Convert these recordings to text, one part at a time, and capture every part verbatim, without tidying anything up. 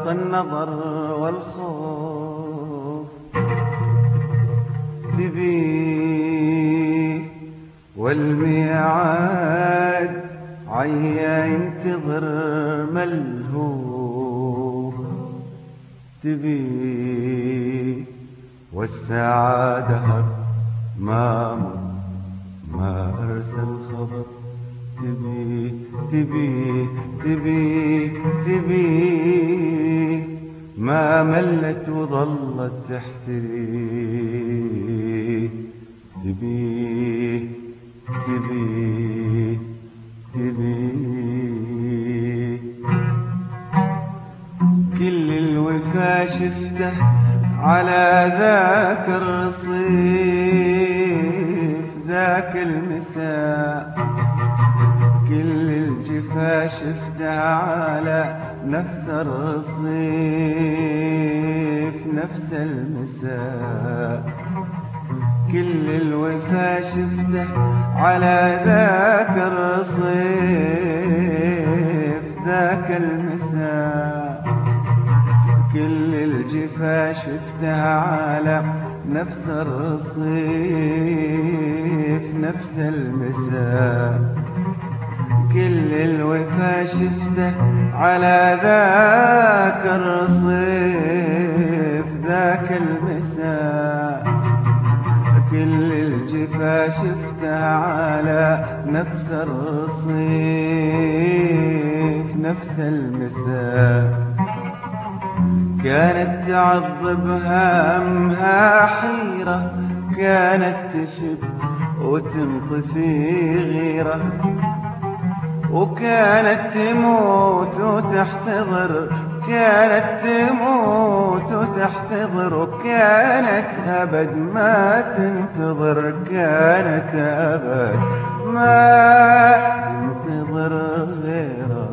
النظر والخوف تبي، والميعاد عيا ينتظر ملهوف تبي، والساعة دهر ما مر ما أرسل خبر تبي تبي تبي تبي، ما ملت وظلت تحتري تبي تبي تبي. كل الوفا شفته على ذاك الرصيف ذاك المساء، كل الجفا شفته على نفس الرصيف نفس المساء، كل الوفا شفته على ذاك الرصيف ذاك المساء، كل الجفا شفتها على نفس الرصيف نفس المساء، كل الوفا شفته على ذاك الرصيف ذاك المساء، كل الجفا شفتها على نفس الرصيف نفس المساء. كانت تعذبها همها حيرة، كانت تشب وتنطفي غيرة، وكانت تموت وتحتضر، كانت تموت وتحتضر، وكانت أبد ما تنتظر، كانت أبد ما تنتظر غيره.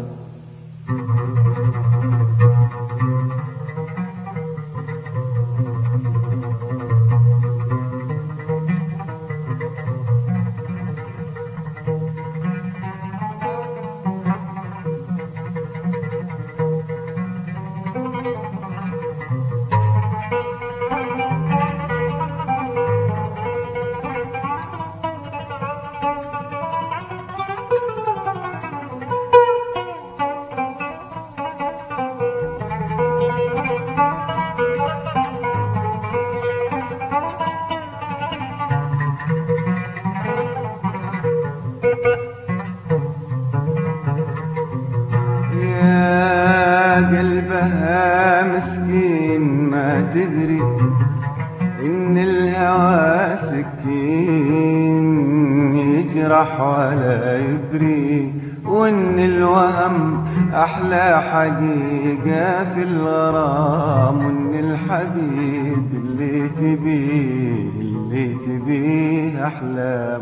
قلبها مسكين ما تدري إن الهوى سكين يجرح ولا يبري، وإن الوهم أحلى حقيقة في الغرام، وإن الحبيب اللي تبيه اللي تبيه أحلام.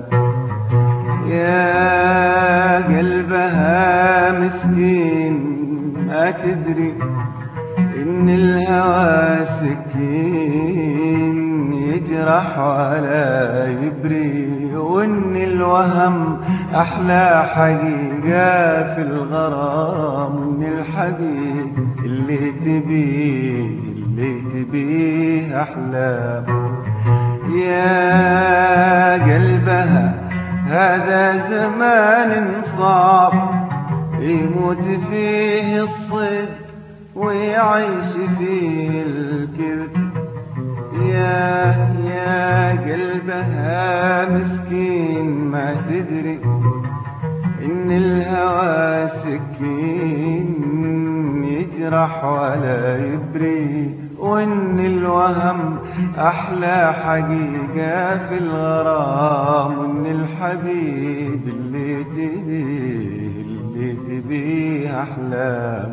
يا قلبها مسكين ما تدري إن الهوى سكين يجرح ولا يبري، وإن الوهم أحلى حقيقة في الغرام، وإن الحبيب اللي تبيه اللي تبيه أحلام. يا قلبها هذا زمان صعب يموت فيه الصدق ويعيش فيه الكذب. يا يا قلبها مسكين ما تدري إن الهوى سكين يجرح ولا يبري، وإن الوهم أحلى حقيقة في الغرام، وإن الحبيب اللي تبيه اللي تبيه أحلام.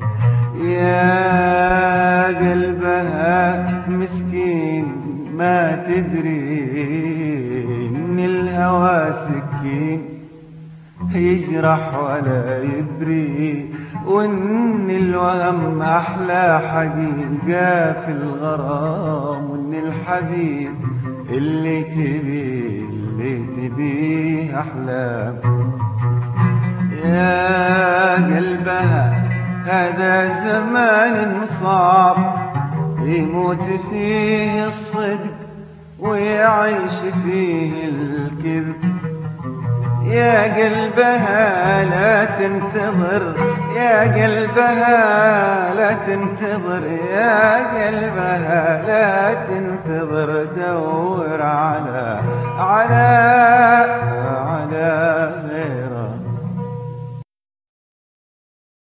يا قلبها مسكين ما تدري إن الهوى سكين يجرح ولا يبري، وإن الوهم أحلى حقيقة في الغرام، وإن الحبيب اللي تبيه اللي تبيه أحلام. يا قلبها هذا زمان صعب يموت فيه الصدق ويعيش فيه الكذب. يا قلبها لا تنتظر، يا قلبها لا تنتظر، يا قلبها لا تنتظر، دور على على على غير